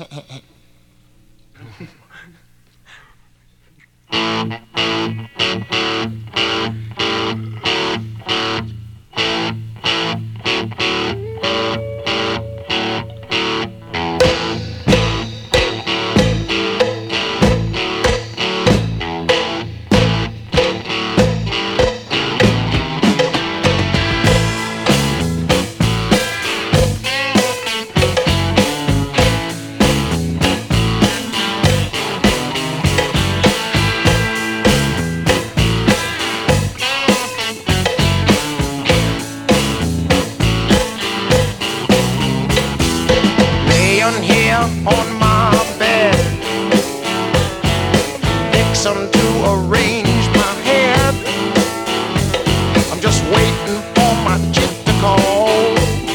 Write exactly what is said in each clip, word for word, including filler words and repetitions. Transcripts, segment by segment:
On my bed, Dixon to arrange my head. I'm just waiting for my chick to call.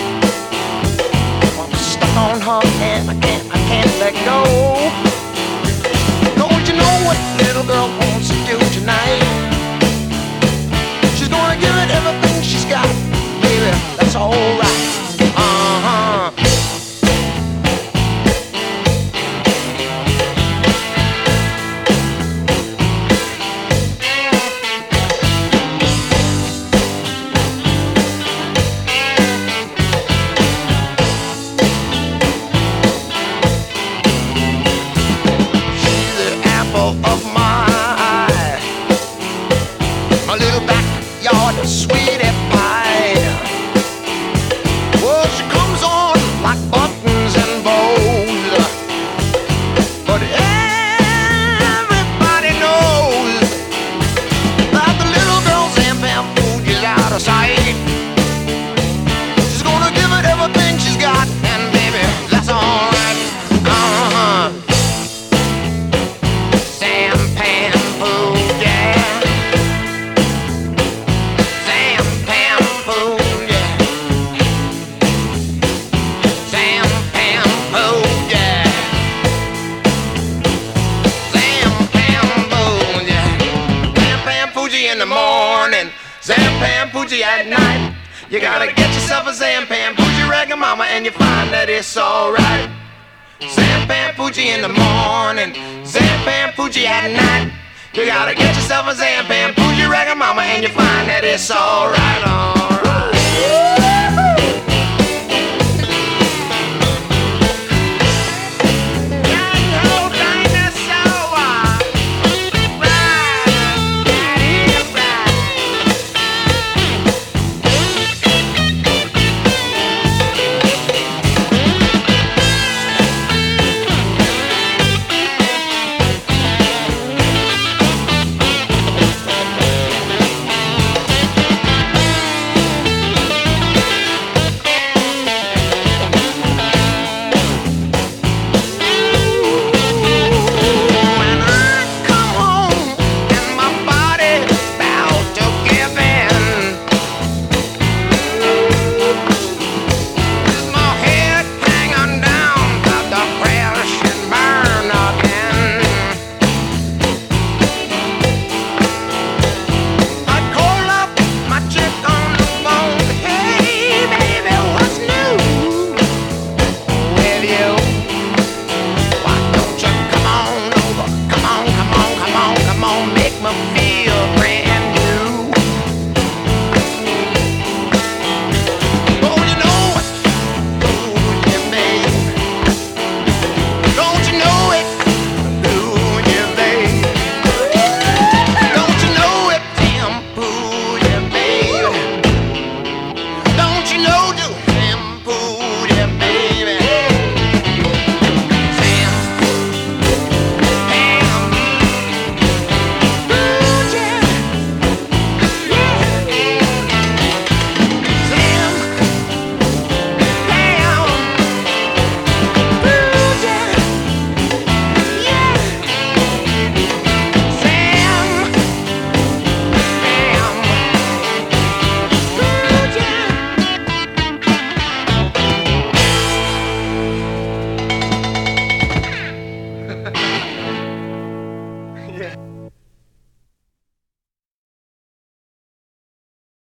I'm stuck on her and I can't, I can't let go. Don't you know what little girl wants to do tonight? She's gonna give it everything she's got, baby, that's alright. Uh-huh. Of my eye, my little backyard sweetie pie. Well, she comes on like buttons and bows, but everybody knows that the little girl's Zam Bam Fuji's out of sight. She's gonna give it everything she's got, and baby, that's alright. Uh-huh. In the morning, Zam Bam Fuji at night. You gotta get yourself a Zam Bam Fuji reggae mama, and you find that it's alright. Zam Bam Fuji in the morning, Zam Bam Fuji at night. You gotta get yourself a Zam Bam Fuji reggae mama, and you find that it's alright, alright.